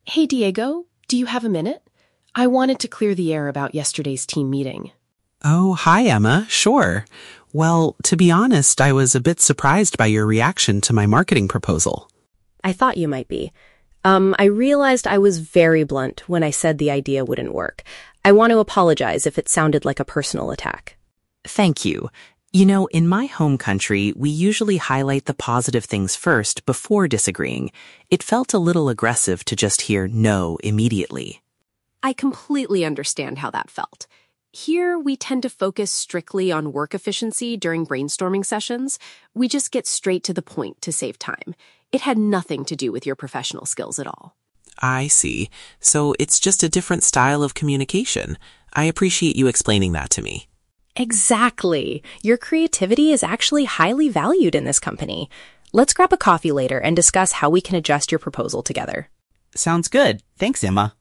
Hey, Diego, do you have a minute? I wanted to clear the air about yesterday's team meeting. Oh, hi, Emma. Sure. Well, to be honest, I was a bit surprised by your reaction to my marketing proposal. I thought you might be. I realized I was very blunt when I said the idea wouldn't work. I want to apologize if it sounded like a personal attack. Thank you. You know, in my home country, we usually highlight the positive things first before disagreeing. It felt a little aggressive to just hear no immediately. I completely understand how that felt. Here, we tend to focus strictly on work efficiency during brainstorming sessions. We just get straight to the point to save time. It had nothing to do with your professional skills at all. I see. So it's just a different style of communication. I appreciate you explaining that to me. Exactly. Your creativity is actually highly valued in this company. Let's grab a coffee later and discuss how we can adjust your proposal together. Sounds good. Thanks, Emma.